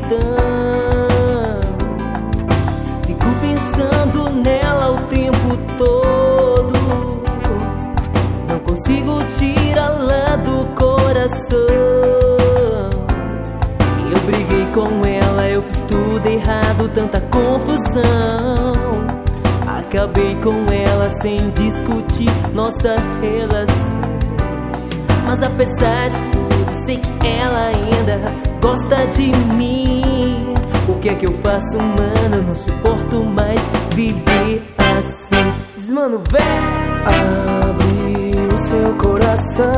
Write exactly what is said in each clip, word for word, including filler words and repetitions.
Fico pensando nela o tempo todo, não consigo tirá-la do coração. Eu briguei com ela, eu fiz tudo errado, tanta confusão. Acabei com ela sem discutir nossa relação. Mas apesar de tudo, sei que ela ainda gosta de mim. O que é que eu faço, mano? Eu não suporto mais viver assim. Diz, mano, vem. Abre o seu coração,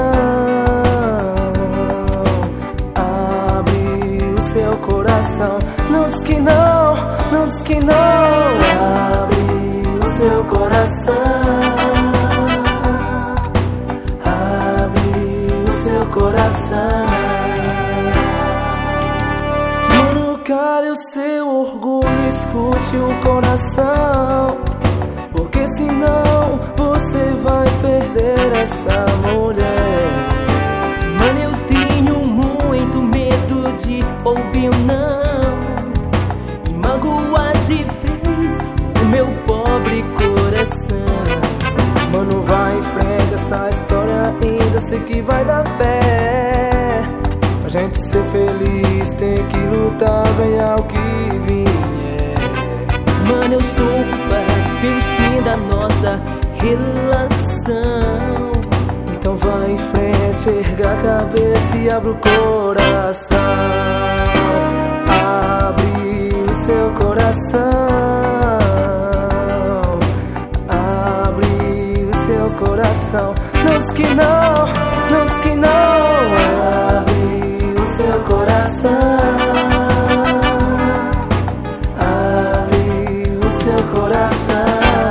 abre o seu coração. Não diz que não, não diz que não. Abre o seu coração, abre o seu coração. Mano, cale o seu orgulho, escute o coração, porque senão você vai perder essa mulher. Mano, eu tenho muito medo de ouvir um não e magoar de vez o meu pobre coração. Mano, vai em frente, essa história ainda sei que vai dar pé. Pra gente ser feliz tem que lutar, venha o que vier. Mano, eu sou culpado pelo fim da nossa relação. Então vai em frente, erga a cabeça e abre o coração. Abre o seu coração, abre o seu coração. Não diz que não, não diz que não. Abre o seu coração, abre o seu coração.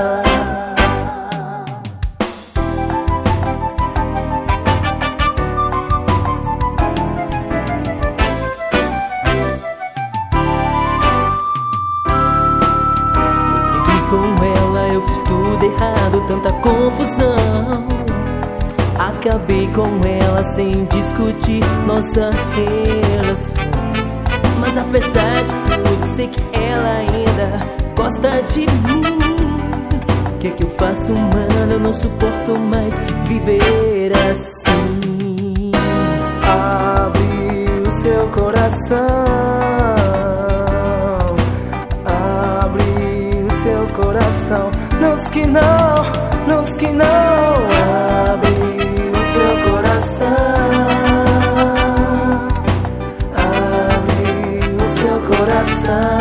Com ela eu fiz tudo errado, tanta confusão. Acabei com ela sem discutir nossa relação. Mas apesar de tudo, sei que ela ainda gosta de mim. O que é que eu faço, mano? Eu não suporto mais viver assim. Abre o seu coração, coração. Não diz que não, não diz que não. Abre o seu coração, abre o seu coração.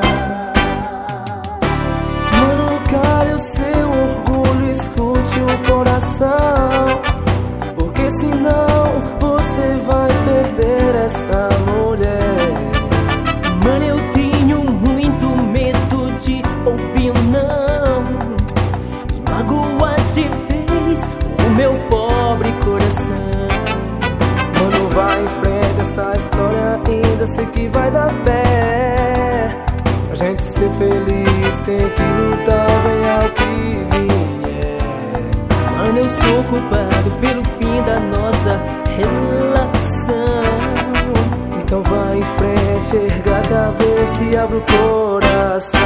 Mano, cale o seu orgulho, escute o coração, porque senão você vai perder essa mulher. Mano, eu tenho muito medo de ouvir um não e magoar de vez o meu pobre coração. Mano, vai em frente, essa história ainda sei que vai dar pé. Pra gente ser feliz tem que lutar, venha o que vier. Mano, eu sou culpado pelo fim da nossa relação. Então vai em frente, erga a cabeça e abre o coração.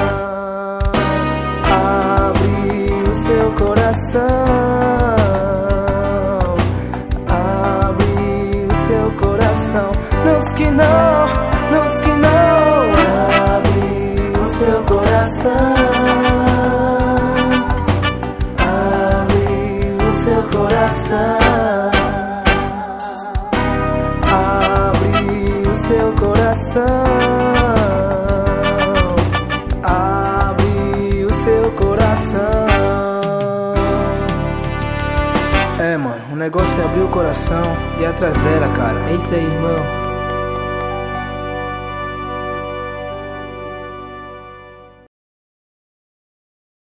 Abre o seu coração, abre o seu coração. Não diz que não, não diz que não. Abre o seu coração, abre o seu coração, abre o seu coração, abre o seu coração. É, mano, o negócio é abrir o coração e ir atrás dela, cara. É isso aí, irmão.